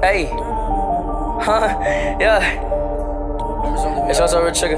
Hey, huh? Yeah. It's also a trigger.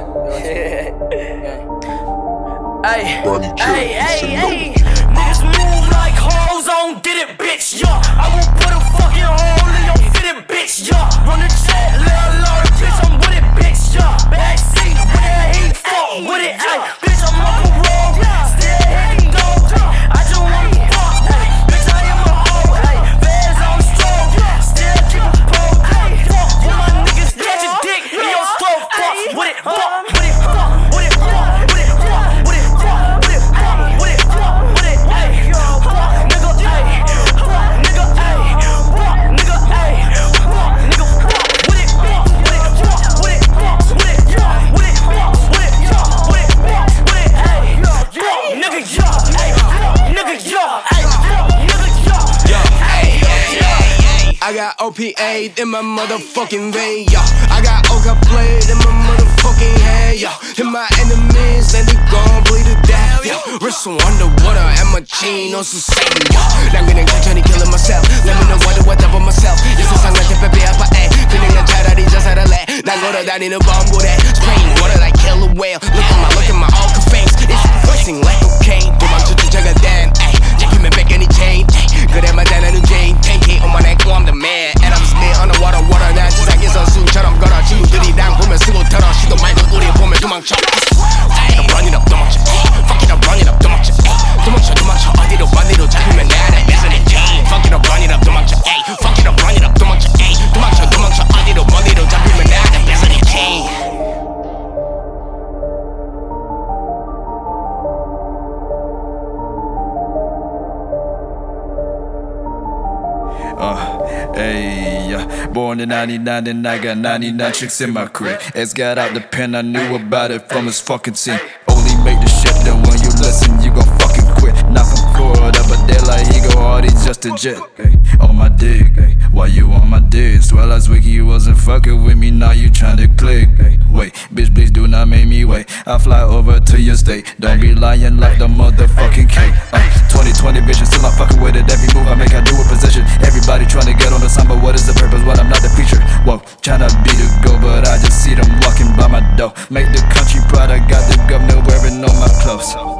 Hey, hey. Niggas move like hoes on did it, bitch. Yeah, I will put a fucking hole in your fitted, bitch. Yeah, run the jet, little Lord, bitch. I'm with it, bitch. Yeah, backseat with that heat, fuck with it. Ay, bitch, I'm on the road, still hitting dope. I just wanna fuck, bitch. I am a hoe. Feds on stroke, still keep a pole. Fuck with my niggas, catch a dick in your throat. Fuck with it, fuck with it, fuck with it, fuck with it, fuck with it, fuck with it, fuck with it, fuck with it. Ay, fuck nigga, ay, fuck nigga, ay, fuck nigga, ay, fuck nigga, fuck with it, fuck with it, fuck with it, fuck with it, fuck with it, fuck with it, fuck with it, fuck with it. Ay, fuck nigga, yo, ay, fuck nigga, yo, ay, fuck nigga, yo, ay. I got OPA in my motherfucking vein, yo. I got Oka played in my motherfucking head, yo. And my enemies, and they gon' bleed to death, yo. Wrist underwater and my chain on some Satan, yo. 남기는 천천히 killing myself. Let me know what up on myself. 예수상 같은 빼빼 아파해. 그냥 차라리 자살할래. 난 걸어다니는 범고래. Spraying water like killer whale. Look at my Oka face. It's reversing like cocaine. 도망쳐 쫓아가 damn, ayy. 잡히면 뺏겨니 chain, ayy. 그래 맞아 나는 Jane. 10K on my neck, oh I'm the man. And I'm still underwater, water. 난 지상에서 수처럼 걸어. 친구들이랑 보면 쓰고 털어. 시도 말고 우리 보면 도망쳐. Fuck it up, run it up, 도망쳐. Fuck it up, run it up, 도망쳐. 도망쳐, 어디로 반대로 잡히면 나는 뺏어내 chain. Fuck it up, run it up, 도망쳐. Fuck it up, run it up, 도망쳐. 도망쳐, 어디로 반대로 잡히면 나는 뺏어내 chain. Hey, born in 99 and I got 99 chicks in my crib. Ex got out the pen, I knew about it from his fucking team. Only make the shit that when you listen, you gon' fucking quit. Not from Florida, but they like he go hard, he's just a jet. Ay, on my dick, ay, why you on my dick? Well, last week you wasn't fucking with me, now you tryna click. Ay, wait, bitch, please do not make me wait. I fly over to your state, don't be lying like the motherfucking cake. 2020 vision, still I'm fucking with it. Every move I make, I do with position. Everybody tryna get on the sign, but what is the purpose when I'm not the feature? Whoa, tryna be the go, but I just see them walking by my door. Make the country proud, I got the governor wearing on my clothes.